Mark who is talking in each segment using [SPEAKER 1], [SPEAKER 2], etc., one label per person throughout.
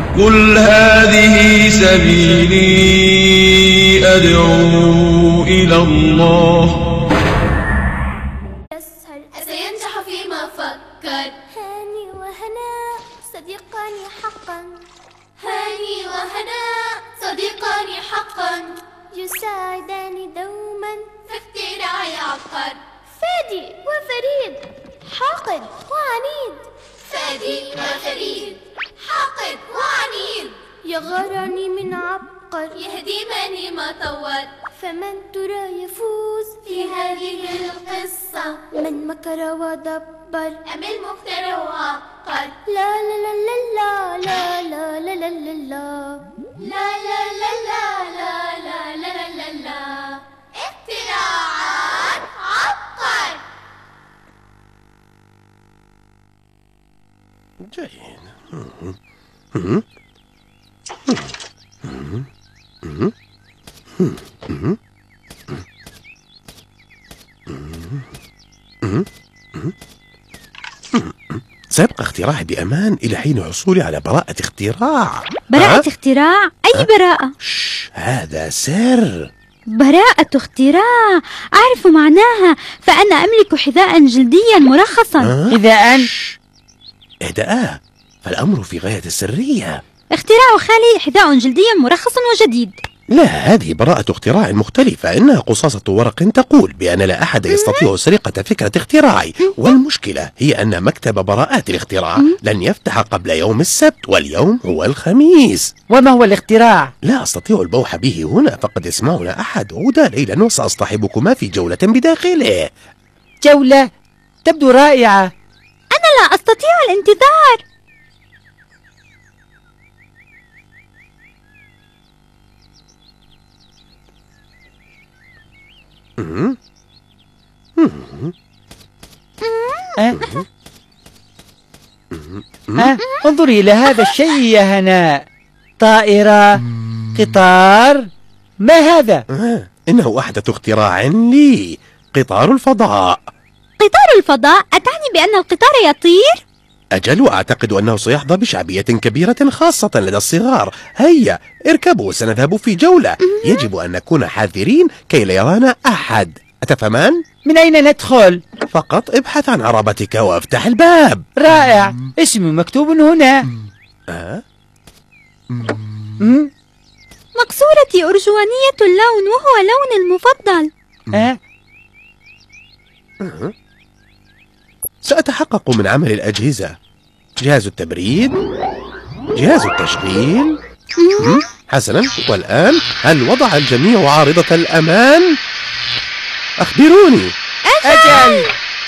[SPEAKER 1] قل هذه سبيلي أدعو إلى الله.
[SPEAKER 2] أسينجح فيما فكر. هاني وهناء صديقان حقا. هاني وهناء صديقان حقا. يساعدان دوما في اختراع عبقر. فادي وفريد حاقد وعنيد. فادي وفريد حاقد وعنيد. يغارني من عبقر. يهدمني ما طور. فمن ترى يفوز في هذه القصة؟ من مكر ودبر أم المخترع وعبقر؟ لا لا لا لا لا لا لا لا لا لا لا لا لا لا لا لا لا لا. اختراعات عبقر.
[SPEAKER 3] جيد. سيبقى اختراعي بأمان إلى حين حصولي على براءة اختراع.
[SPEAKER 4] براءة اختراع؟ أي براءة؟
[SPEAKER 3] هذا سر.
[SPEAKER 4] براءة اختراع أعرف معناها، فأنا أملك حذاء جلديا مرخصا.
[SPEAKER 3] حذاء؟ اهدأ، فالأمر في غاية السرية.
[SPEAKER 4] اختراع خالي حذاء جلدي مرخص وجديد.
[SPEAKER 3] لا، هذه براءة اختراع مختلفة. إنها قصاصة ورق تقول بأن لا أحد يستطيع سرقة فكرة اختراعي، والمشكلة هي أن مكتب براءات الاختراع لن يفتح قبل يوم السبت، واليوم هو الخميس.
[SPEAKER 5] وما هو الاختراع؟
[SPEAKER 3] لا أستطيع البوح به هنا، فقد يسمعنا أحد. عودا ليلا وسأصطحبكما في جولة بداخله.
[SPEAKER 5] جولة؟ تبدو رائعة.
[SPEAKER 4] أنا لا أستطيع الانتظار.
[SPEAKER 5] انظري إلى هذا الشيء يا هناء. طائرة، قطار، ما هذا؟
[SPEAKER 3] إنه أحدث اختراع لي، قطار الفضاء.
[SPEAKER 4] قطار الفضاء؟ أتعني بأن القطار يطير؟
[SPEAKER 3] أجل، وأعتقد أنه سيحظى بشعبية كبيرة خاصة لدى الصغار. هيا اركبوا، سنذهب في جولة. يجب أن نكون حذرين كي لا يرانا أحد، أتفهمان؟
[SPEAKER 5] من أين ندخل؟
[SPEAKER 3] فقط ابحث عن عربتك وافتح الباب.
[SPEAKER 5] رائع، اسمي مكتوب هنا.
[SPEAKER 4] مقصورتي أرجوانية اللون، وهو لوني المفضل.
[SPEAKER 3] سأتحقق من عمل الأجهزة. جهاز التبريد، جهاز التشغيل. حسنا، والآن هل وضع الجميع عارضة الأمان؟ أخبروني.
[SPEAKER 5] أجل.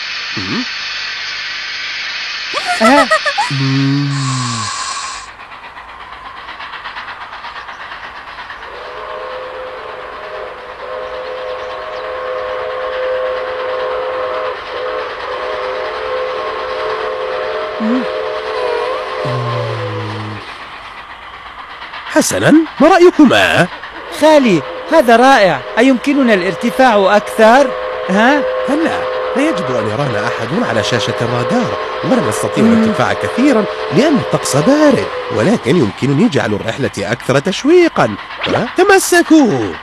[SPEAKER 3] حسنا، ما رأيكما؟
[SPEAKER 5] خالي، هذا رائع. أيمكننا الارتفاع أكثر؟
[SPEAKER 3] هلا، لا يجب أن يرانا أحد على شاشة الرادار، ولا نستطيع الارتفاع كثيرا لأن الطقس بارد، ولكن يمكنني جعل الرحلة أكثر تشويقا. تمسكوا.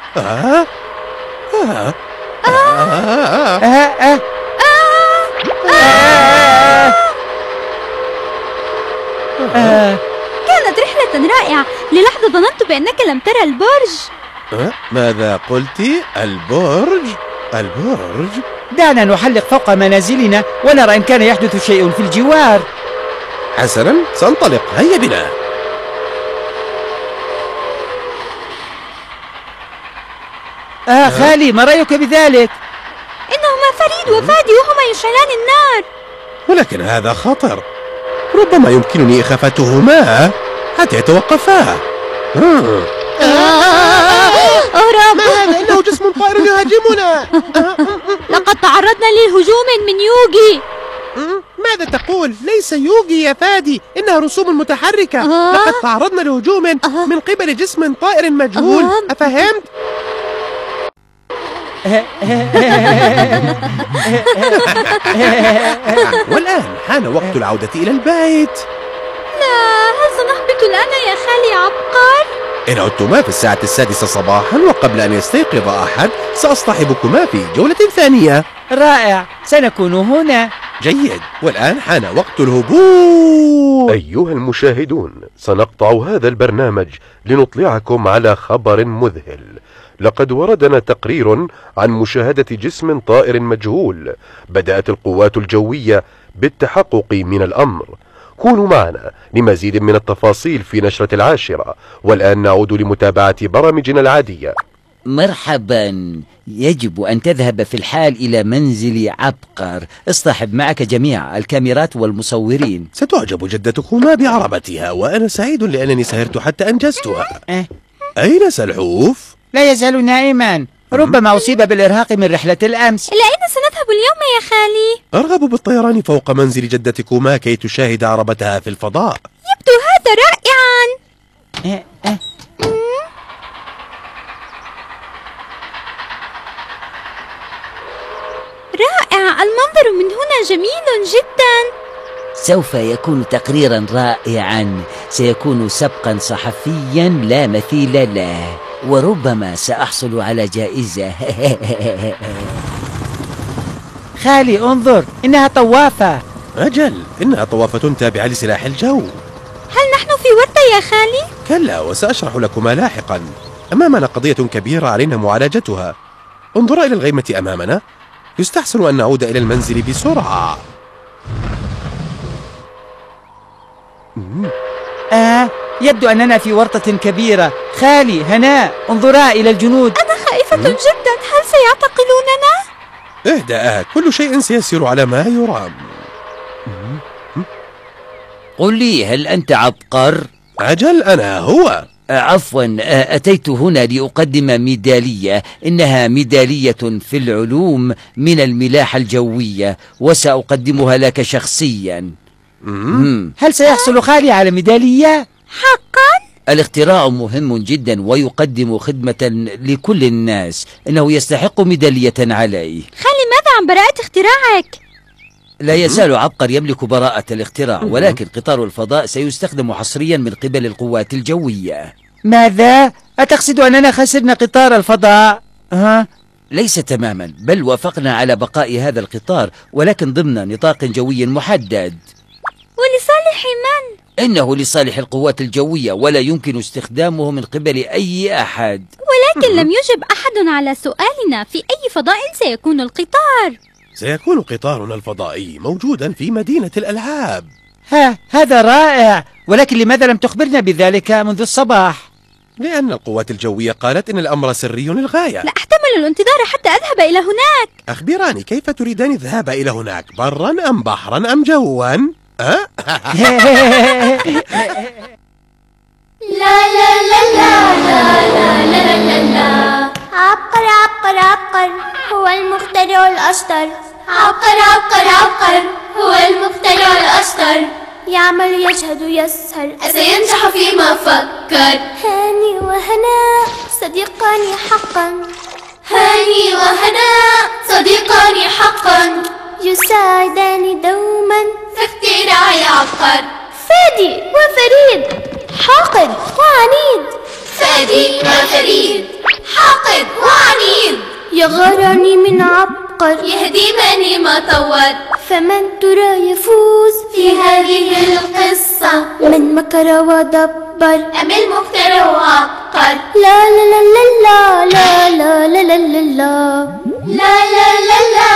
[SPEAKER 4] كانت رحلة رائعة. للحظة ظننت بأنك لم ترى البرج.
[SPEAKER 3] ماذا قلت؟ البرج؟ البرج؟
[SPEAKER 5] دعنا نحلق فوق منازلنا ونرى إن كان يحدث شيء في الجوار.
[SPEAKER 3] حسنا، سنطلق، هيا بنا.
[SPEAKER 5] خالي، ما رأيك بذلك؟
[SPEAKER 4] إنهما فريد وفادي وهما يشعلان النار.
[SPEAKER 3] ولكن هذا خطر، ربما يمكنني إخافتهما حتى يتوقفا.
[SPEAKER 4] أهرب!
[SPEAKER 3] ما هذا؟ إنه جسم طائر يهاجمنا.
[SPEAKER 4] لقد تعرضنا لهجوم من يوغي.
[SPEAKER 3] ماذا تقول؟ ليس يوغي يا فادي، إنها رسوم متحركة. لقد تعرضنا لهجوم من قبل جسم طائر مجهول. أفهمت؟ والآن حان وقت العودة إلى البيت.
[SPEAKER 4] لا، هل سنهبط الآن؟ الآن يا خالي عبقر؟
[SPEAKER 3] إن عدتما في الساعة 6 صباحا وقبل أن يستيقظ أحد سأصطحبكما في جولة ثانية.
[SPEAKER 5] رائع، سنكون هنا.
[SPEAKER 3] جيد، والآن حان وقت الهبوط. أيها المشاهدون، سنقطع هذا البرنامج لنطلعكم على خبر مذهل. لقد وردنا تقرير عن مشاهدة جسم طائر مجهول. بدأت القوات الجوية بالتحقق من الأمر. كونوا معنا لمزيد من التفاصيل في نشرة 10، والآن نعود لمتابعة برامجنا العادية.
[SPEAKER 5] مرحبا، يجب أن تذهب في الحال إلى منزل عبقر. اصطحب معك جميع الكاميرات والمصورين.
[SPEAKER 3] ستعجب جدتكما بعربتها، وأنا سعيد لأنني سهرت حتى أنجزتها. أين سلحوف؟
[SPEAKER 5] لا يزال نائما، ربما أصيب بالإرهاق من رحلة الأمس.
[SPEAKER 4] إلى أين سنذهب اليوم يا خالي؟
[SPEAKER 3] أرغب بالطيران فوق منزل جدتكما كي تشاهد عربتها في الفضاء.
[SPEAKER 4] يبدو هذا رائعا. رائع، المنظر من هنا جميل جدا.
[SPEAKER 5] سوف يكون تقريرا رائعا، سيكون سبقا صحفيا لا مثيل له، وربما سأحصل على جائزة. خالي انظر، إنها طوافة.
[SPEAKER 3] أجل، إنها طوافة تابعة لسلاح الجو.
[SPEAKER 4] هل نحن في ورطة يا خالي؟
[SPEAKER 3] كلا، وسأشرح لكما لاحقا. أمامنا قضية كبيرة علينا معالجتها. انظرا إلى الغيمة أمامنا. يستحسن أن نعود إلى المنزل بسرعة.
[SPEAKER 5] يبدو أننا في ورطة كبيرة. خالي، هناء، انظرا إلى الجنود.
[SPEAKER 4] أنا خائفة جدا، هل سيعتقلوننا؟
[SPEAKER 3] اهدأ، كل شيء سيسير على ما يرام.
[SPEAKER 5] قل لي، هل أنت عبقر؟
[SPEAKER 3] أجل، أنا هو.
[SPEAKER 5] عفوا، أتيت هنا لأقدم ميدالية. إنها ميدالية في العلوم من الملاحة الجوية، وسأقدمها لك شخصيا. هل سيحصل خالي على ميدالية؟
[SPEAKER 4] حقا؟
[SPEAKER 5] الاختراع مهم جدا ويقدم خدمة لكل الناس. إنه يستحق ميدالية عليه.
[SPEAKER 4] خالي، ماذا عن براءة اختراعك؟
[SPEAKER 5] لا يزال عبقر يملك براءة الاختراع، ولكن قطار الفضاء سيستخدم حصريا من قبل القوات الجوية. ماذا؟ أتقصد أننا خسرنا قطار الفضاء؟ ليس تماما، بل وافقنا على بقاء هذا القطار، ولكن ضمن نطاق جوي محدد.
[SPEAKER 4] ولصالح من؟
[SPEAKER 5] إنه لصالح القوات الجوية، ولا يمكن استخدامه من قبل أي أحد.
[SPEAKER 4] ولكن لم يجب أحد على سؤالنا، في أي فضاء سيكون القطار؟
[SPEAKER 3] سيكون قطارنا الفضائي موجودا في مدينة الألعاب.
[SPEAKER 5] هذا رائع، ولكن لماذا لم تخبرنا بذلك منذ الصباح؟
[SPEAKER 3] لأن القوات الجوية قالت إن الأمر سري للغاية.
[SPEAKER 4] لا أحتمل الانتظار حتى أذهب إلى هناك.
[SPEAKER 3] أخبراني، كيف تريدان الذهاب إلى هناك؟ برا أم بحرا أم جوا؟
[SPEAKER 2] لا لا لا لا لا لا لا لا. عبقر عبقر عبقر هو المخترع الأشطر. عبقر عبقر عبقر هو المخترع الأشطر. يعمل يشهد يسهر، سينجح فيما فكر. هاني وهناء صديقان حقا. هاني وهناء صديقان حقا. يساعدان دوما في اختراع عبقر. فادي وفريد، حاقد وعنيد. فادي وفريد، حاقد وعنيد. يغارني من عبقر، يهدمني ما طور. فمن ترى يفوز في هذه القصة؟ من مكر ودبر أم المخترع عبقر؟ لا لا لا لا لا لا لا لا لا لا لا لا لا